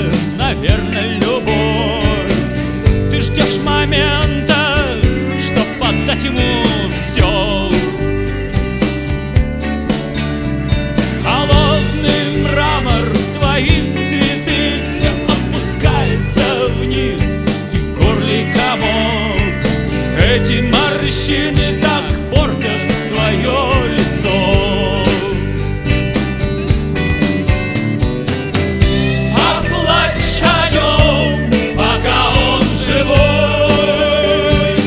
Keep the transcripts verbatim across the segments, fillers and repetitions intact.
наверное, любовь. Ты ждешь момента, чтоб отдать ему все. Холодный мрамор, твои цветы, все опускается вниз, и в горле комок. Эти морщины так портят твое лицо. Поплачь о нем, пока он живой.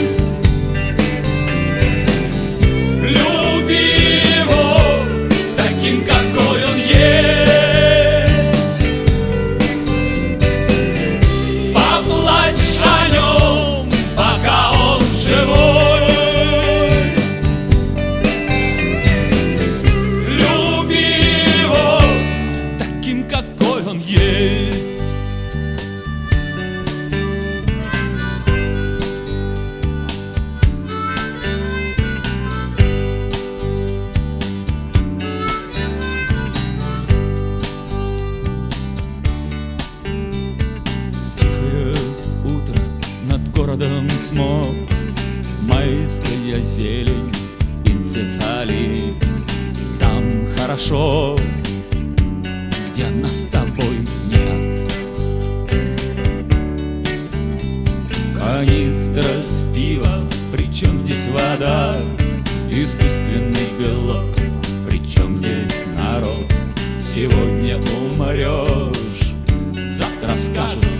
Люби его таким, какой он есть. Поплачь о нем, пока он живой. Люби его таким, какой он есть. Тихое утро, над городом смог, майская зелень, энцефалит. Там хорошо, где нас с тобой нет. Канистра с пивом, причем здесь вода, искусственный белок, причем здесь народ. Сегодня умрешь, завтра скажут